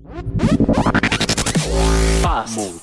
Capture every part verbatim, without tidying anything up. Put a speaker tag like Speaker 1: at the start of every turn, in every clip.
Speaker 1: Fast Mood.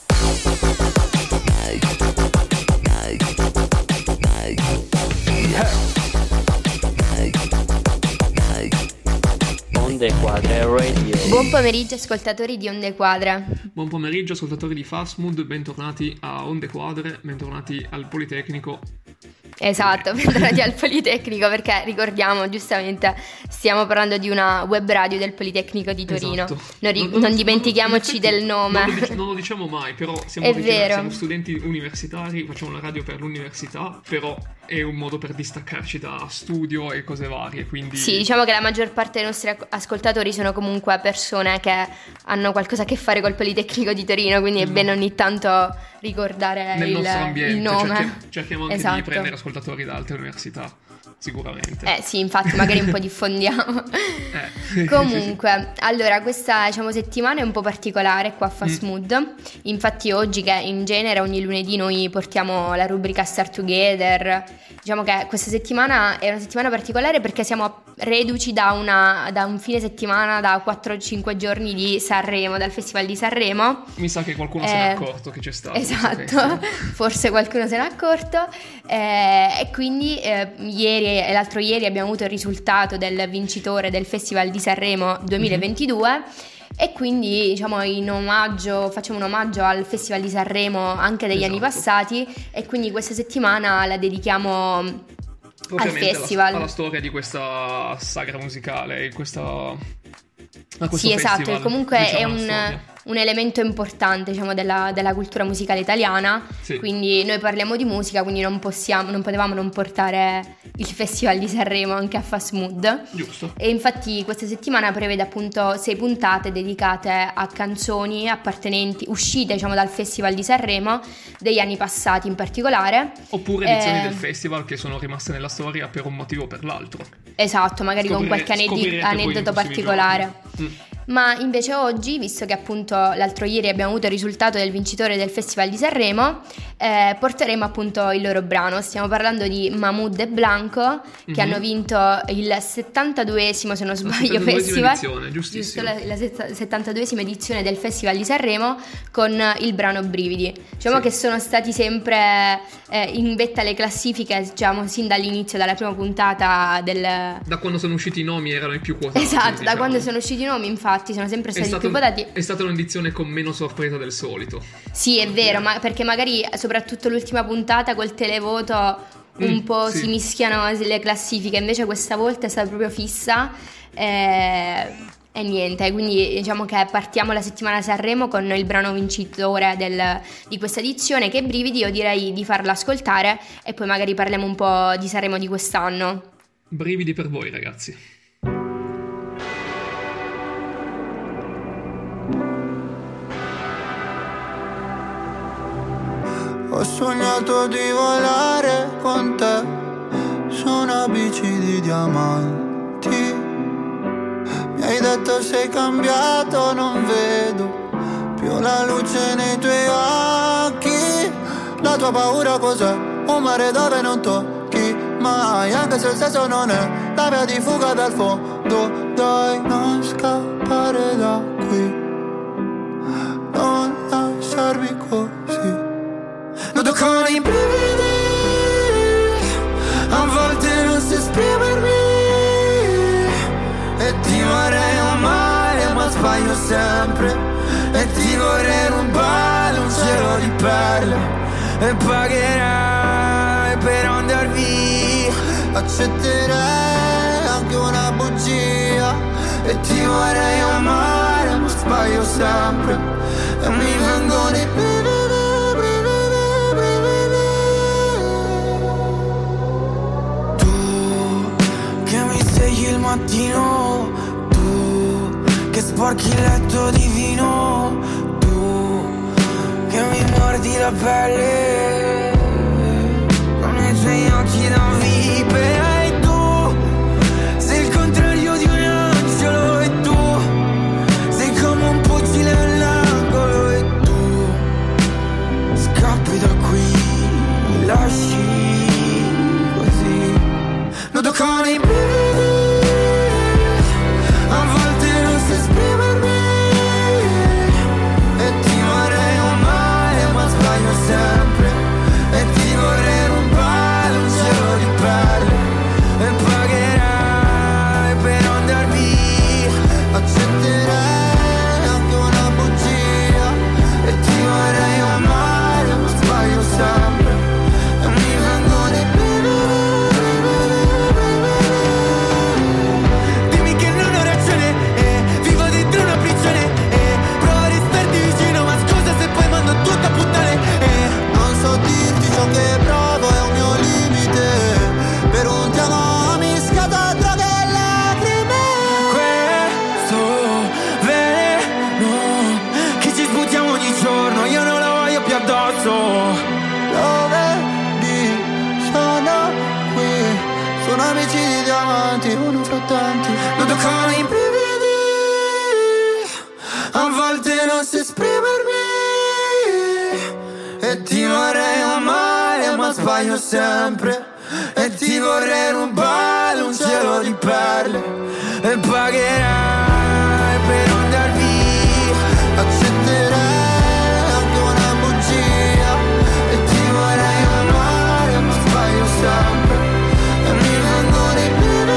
Speaker 1: Onde Quadre Radio.
Speaker 2: Buon pomeriggio ascoltatori di Onde Quadre.
Speaker 3: Buon pomeriggio ascoltatori di Fast Mood, bentornati a Onde Quadre, bentornati al Politecnico.
Speaker 2: Esatto, bentornati al Politecnico, perché ricordiamo, giustamente, stiamo parlando di una web radio del Politecnico di Torino.
Speaker 3: Esatto.
Speaker 2: Non, ri-
Speaker 3: non,
Speaker 2: non dimentichiamoci
Speaker 3: non,
Speaker 2: del nome.
Speaker 3: Non lo, dic- non lo diciamo mai, però siamo,
Speaker 2: È
Speaker 3: ritirati,
Speaker 2: vero.
Speaker 3: siamo studenti universitari, facciamo una radio per l'università, però è un modo per distaccarci da studio e cose varie, quindi...
Speaker 2: Sì, diciamo che la maggior parte dei nostri ascoltatori sono comunque persone che hanno qualcosa a che fare col Politecnico di Torino, quindi è
Speaker 3: no.
Speaker 2: bene ogni tanto ricordare
Speaker 3: Nel
Speaker 2: il,
Speaker 3: nostro ambiente,
Speaker 2: il nome.
Speaker 3: cerchiamo, cerchiamo anche
Speaker 2: Esatto.
Speaker 3: di prendere ascoltatori da altre università, sicuramente.
Speaker 2: Eh sì, infatti magari un po' diffondiamo.
Speaker 3: Eh.
Speaker 2: Comunque, allora questa diciamo settimana è un po' particolare qua a Fast Mood. Mm. Infatti oggi, che in genere ogni lunedì noi portiamo la rubrica Start Together, diciamo che questa settimana è una settimana particolare perché siamo reduci da, una, da un fine settimana, da quattro cinque giorni di Sanremo, dal Festival di Sanremo.
Speaker 3: Mi sa che qualcuno
Speaker 2: eh,
Speaker 3: se n'è accorto che c'è stato.
Speaker 2: Esatto, forse qualcuno se n'è accorto. Eh, e quindi eh, ieri e l'altro ieri abbiamo avuto il risultato del vincitore del Festival di Sanremo duemilaventidue. Mm-hmm. E quindi diciamo in omaggio, facciamo un omaggio al Festival di Sanremo anche degli esatto. anni passati, e quindi questa settimana la dedichiamo al festival.
Speaker 3: Alla, alla storia di questa sagra musicale, questa,
Speaker 2: sì, esatto,
Speaker 3: festival,
Speaker 2: comunque
Speaker 3: diciamo
Speaker 2: è un, un elemento importante, diciamo, della, della cultura musicale italiana. Sì. Quindi noi parliamo di musica, quindi non possiamo, non potevamo non portare il Festival di Sanremo anche a Fast Mood.
Speaker 3: Giusto.
Speaker 2: E infatti questa settimana prevede appunto sei puntate dedicate a canzoni appartenenti, uscite diciamo dal Festival di Sanremo degli anni passati in particolare.
Speaker 3: Oppure edizioni eh, del festival che sono rimaste nella storia per un motivo o per l'altro.
Speaker 2: Esatto, magari Scoprire, con qualche aned- aneddoto particolare. Mm. Ma invece oggi, visto che appunto l'altro ieri abbiamo avuto il risultato del vincitore del Festival di Sanremo, eh, porteremo appunto il loro brano. Stiamo parlando di Mahmood e Blanco, che mm-hmm. hanno vinto il settantaduesimo, se non sbaglio,
Speaker 3: la
Speaker 2: festival,
Speaker 3: edizione, giusto,
Speaker 2: la, la settantaduesima edizione del Festival di Sanremo, con il brano Brividi. Diciamo sì. che sono stati sempre eh, in vetta alle classifiche, diciamo, sin dall'inizio, dalla prima puntata del...
Speaker 3: Da quando sono usciti i nomi erano i più quotati.
Speaker 2: Esatto,
Speaker 3: diciamo.
Speaker 2: Da quando sono usciti i nomi, infatti, sono sempre stati più votati.
Speaker 3: È stata un'edizione con meno sorpresa del solito.
Speaker 2: Sì, è vero, ma perché magari soprattutto l'ultima puntata col televoto un mm, po' sì. si mischiano le classifiche, invece questa volta è stata proprio fissa. E, e niente, quindi diciamo che partiamo la settimana Sanremo con il brano vincitore del, di questa edizione, che è Brividi. Io direi di farlo ascoltare e poi magari parliamo un po' di Sanremo di quest'anno.
Speaker 3: Brividi per voi, ragazzi.
Speaker 4: Ho sognato di volare con te su una bici di diamanti. Mi hai detto sei cambiato, non vedo più la luce nei tuoi occhi. La tua paura cos'è? Un mare dove non tocchi mai, anche se il senso non è la via di fuga dal fondo. Dai, non scappare da qui, non lasciarmi così. Noto con i brividi, a volte non so esprimermi, e ti vorrei amare ma sbaglio sempre, e ti vorrei rubare un cielo di perle, e pagherai per andar via. Accetterei anche una bugia, e ti vorrei amare ma sbaglio sempre, e mi vengono i brividi. Il mattino, tu che sporchi il letto di vino, tu che mi mordi la pelle con i tuoi occhi da vipera, e tu sei il contrario di un angelo, e tu sei come un pugile all'angolo, e tu scappi da qui, mi lasci così. Noto con i brividi, a volte non so esprimermi, ma sbaglio sempre. E ti vorrei rubare un cielo di perle. E pagherai per andar via. Accetterai anche una bugia. E ti vorrei amare, ma sbaglio sempre. E mi vengono i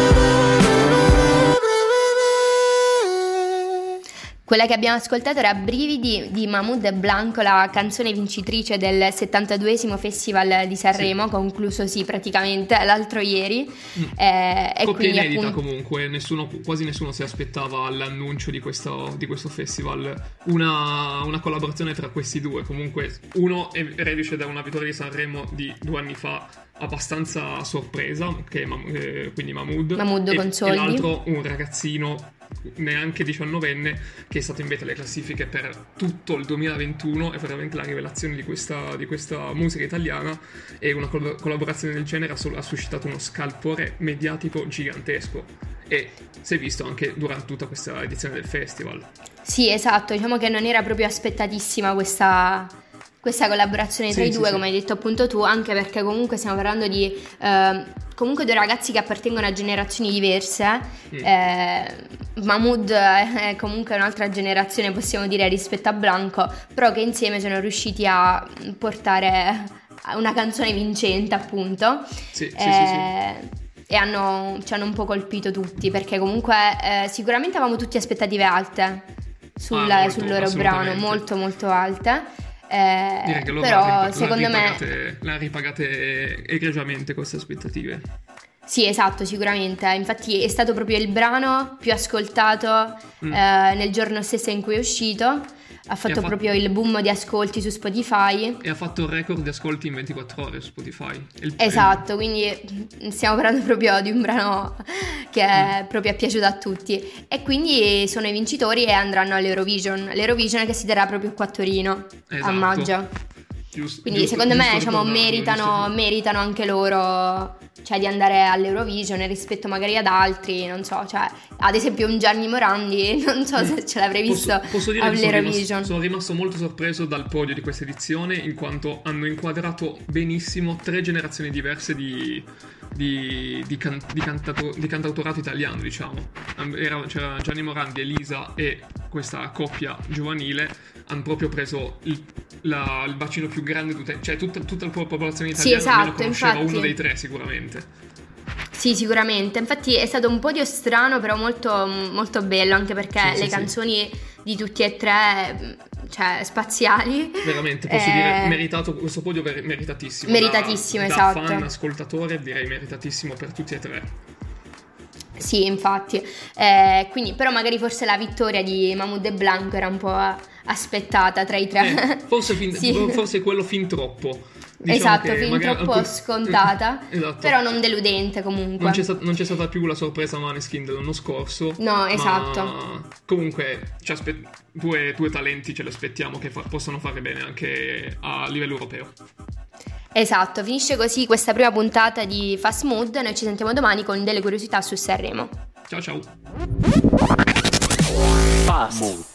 Speaker 2: Quella che abbiamo ascoltato era Brividi di Mahmood e Blanco, la canzone vincitrice del settantaduesimo Festival di Sanremo, sì. conclusosi praticamente l'altro ieri.
Speaker 3: Mm.
Speaker 2: Eh, e
Speaker 3: Coppia
Speaker 2: quindi
Speaker 3: inedita
Speaker 2: appunto...
Speaker 3: comunque, nessuno, quasi nessuno si aspettava all'annuncio di questo, di questo festival una, una collaborazione tra questi due. Comunque uno è reduce da una vittoria di Sanremo di due anni fa abbastanza sorpresa, che è Mam- eh, quindi Mahmood,
Speaker 2: Mahmood
Speaker 3: e,
Speaker 2: con
Speaker 3: e
Speaker 2: soldi.
Speaker 3: l'altro un ragazzino neanche diciannovenne che è stato invece alle classifiche per tutto il duemilaventuno. È veramente la rivelazione di questa, di questa musica italiana, e una coll- collaborazione del genere ha, sol- ha suscitato uno scalpore mediatico gigantesco, e si è visto anche durante tutta questa edizione del festival.
Speaker 2: Sì, esatto, diciamo che non era proprio aspettatissima questa... questa collaborazione tra
Speaker 3: sì,
Speaker 2: i due,
Speaker 3: sì,
Speaker 2: come
Speaker 3: sì.
Speaker 2: hai detto appunto tu, anche perché comunque stiamo parlando di eh, comunque due ragazzi che appartengono a generazioni diverse. mm. eh, Mahmood è comunque un'altra generazione, possiamo dire, rispetto a Blanco, però che insieme sono riusciti a portare una canzone vincente, appunto.
Speaker 3: Sì, sì,
Speaker 2: eh,
Speaker 3: sì, sì.
Speaker 2: E hanno, ci hanno un po' colpito tutti, perché comunque eh, sicuramente avevamo tutti aspettative alte sul,
Speaker 3: Ah, molto,
Speaker 2: sul loro brano, molto molto alte. Eh,
Speaker 3: Direi che loro
Speaker 2: però
Speaker 3: l'hanno ripa-
Speaker 2: secondo
Speaker 3: l'hanno
Speaker 2: me
Speaker 3: ripagate, l'hanno ripagate egregiamente queste aspettative.
Speaker 2: sì, esatto, sicuramente. Infatti è stato proprio il brano più ascoltato
Speaker 3: Mm.
Speaker 2: eh, nel giorno stesso in cui è uscito. Ha fatto,
Speaker 3: ha fatto-
Speaker 2: proprio il boom di ascolti su Spotify.
Speaker 3: E ha fatto il record di ascolti in ventiquattro ore su Spotify. Il-
Speaker 2: Esatto, quindi stiamo parlando proprio di un brano che è proprio è piaciuto a tutti. E quindi sono i vincitori e andranno all'Eurovision. L'Eurovision che si terrà proprio qua a Torino a
Speaker 3: Esatto.
Speaker 2: maggio.
Speaker 3: Giusto,
Speaker 2: Quindi
Speaker 3: giusto,
Speaker 2: secondo me
Speaker 3: giusto
Speaker 2: diciamo,
Speaker 3: ricordarlo,
Speaker 2: meritano,
Speaker 3: giusto.
Speaker 2: meritano anche loro, cioè, di andare all'Eurovision rispetto magari ad altri, non so, cioè ad esempio un Gianni Morandi, non so se ce l'avrei visto
Speaker 3: Posso, posso dire che sono
Speaker 2: all'Eurovision.
Speaker 3: rimasto, sono rimasto molto sorpreso dal podio di questa edizione, in quanto hanno inquadrato benissimo tre generazioni diverse di, di, di, can, di, cantato, di cantautorato italiano, diciamo. Era, c'era Gianni Morandi, Elisa e questa coppia giovanile. Hanno proprio preso il, la, il bacino più grande, di cioè tutta, tutta la popolazione italiana
Speaker 2: Sì,
Speaker 3: almeno
Speaker 2: esatto,
Speaker 3: conosceva
Speaker 2: infatti.
Speaker 3: uno dei tre sicuramente.
Speaker 2: Sì, sicuramente. Infatti è stato un podio strano, però molto, molto bello, anche perché
Speaker 3: Sì,
Speaker 2: le
Speaker 3: sì, sì.
Speaker 2: canzoni di tutti e tre, cioè spaziali.
Speaker 3: Veramente, posso
Speaker 2: Eh,
Speaker 3: dire, meritato, questo podio ver- meritatissimo.
Speaker 2: Meritatissimo,
Speaker 3: da,
Speaker 2: esatto.
Speaker 3: Da fan, ascoltatore, direi meritatissimo per tutti e tre.
Speaker 2: Sì, infatti. Eh, quindi, però magari forse la vittoria di Mahmood e Blanco era un po' aspettata tra i tre.
Speaker 3: Eh, forse, fin,
Speaker 2: Sì.
Speaker 3: forse quello fin troppo. Diciamo
Speaker 2: Esatto,
Speaker 3: che
Speaker 2: fin
Speaker 3: magari
Speaker 2: troppo
Speaker 3: alcun-
Speaker 2: scontata,
Speaker 3: Esatto.
Speaker 2: però non deludente comunque.
Speaker 3: Non c'è, stat- non c'è stata più la sorpresa Maneskin dell'anno scorso.
Speaker 2: No,
Speaker 3: ma
Speaker 2: esatto.
Speaker 3: Comunque ci aspe- due, due talenti ce li aspettiamo che fa- possano fare bene anche a livello europeo.
Speaker 2: Esatto, finisce così questa prima puntata di Fast Mood. Noi ci sentiamo domani con delle curiosità su Sanremo.
Speaker 3: Ciao ciao.
Speaker 1: Fast Mood.